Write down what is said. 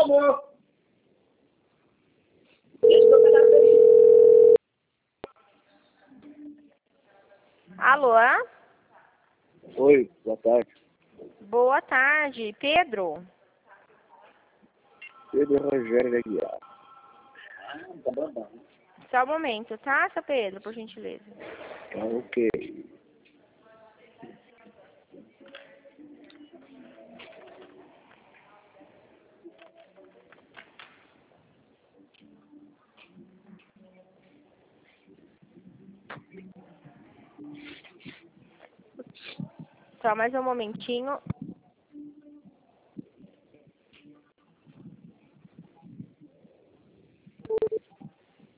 amor. Alô? Oi, boa tarde. Boa tarde, Pedro. Pedro Rogério da Guiar. Só um momento, tá, seu Pedro, por gentileza. Tá ok. Só mais um momentinho.